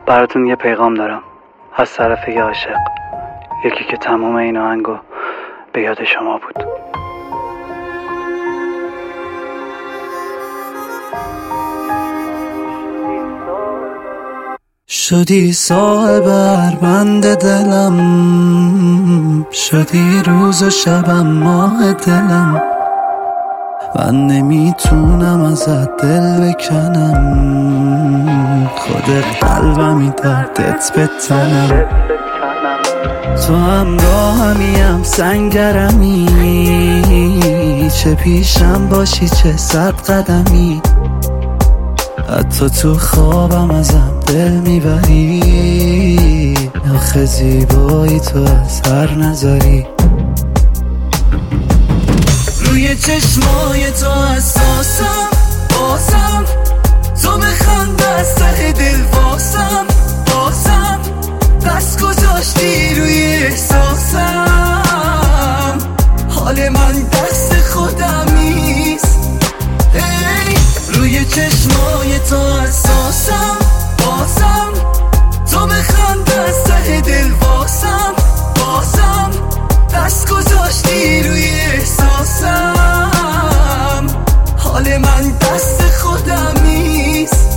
براتون یه پیغام دارم از طرف یه عاشق، یکی که تمام این آهنگو به یاد شما بود. شدی صاحب بند دلم، شدی روز و شبم ماه دلم، من نمیتونم ازت دل بکنم، خودت قلبمی دردت به تنم، تو همراهمی سنگرمی، چه پیشم باشی چه صد قدمی، حتی تو خوابم ازم دل میبری، آخه زیبایی تو از هر نظری، روی چشمای تو حساسم، بازم تو بخند از ته دل واسم، بازم دست گذاشتی روی احساسم، حال من دست خودم نیست، روی چشمای تو حساسم، بازم تو بخند از ته دل واسم، بازم دست گذاشتی روی احساسم، حال من دست خودم نیست.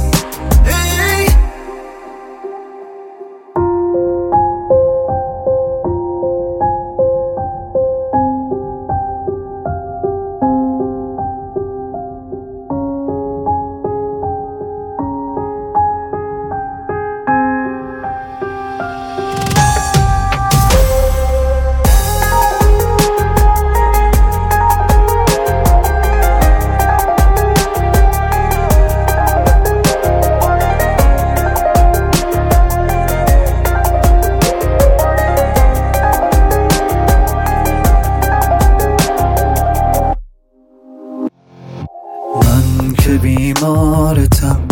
من که بیمارتم،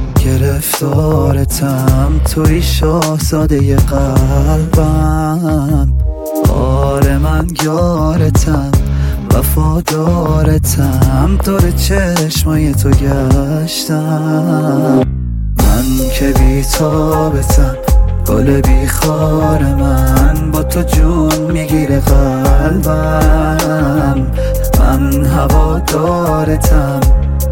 گرفتارتم، توی شاهزاده قلبم، آره من یارتم، وفادارتم، دور چشمای تو گشتم، من که بیتابتم، گل بیخار من، با تو جون میگیره قلبم، من هوادارتم،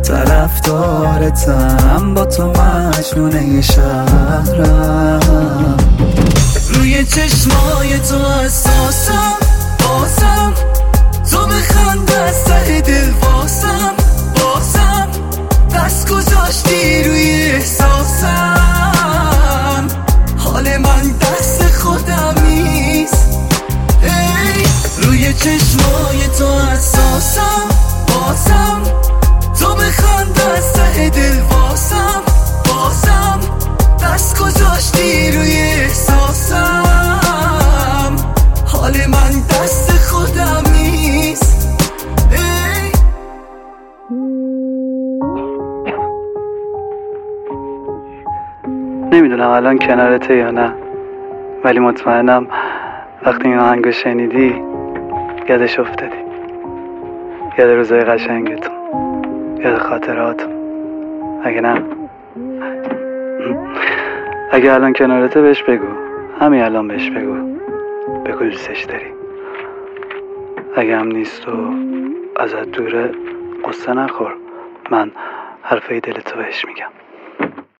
طرفدارتم، با تو مجنونه شهرم، روی چشمای تو حساسم، بازم تو بخند از ته دل واسم، بازم دست گذاشتی روی احساسم، حال من دست خودم نیست، روی چشمای تو حساسم، بازم تو بخند از ته دل واسم، بازم دست گذاشتی روی احساسم، حال من دست خودم نیست. نمیدونم الان کنارته یا نه، ولی مطمئنم وقتی این آهنگو شنیدی یادش افتادی، یاد روزای قشنگتون، یاد خاطراتون. اگه نه، اگه الان کنارته بهش بگو، همین الان بهش بگو دوستش داری. اگه هم نیست و ازت دوره، قصه نخور، من حرفای دلتو بهش میگم.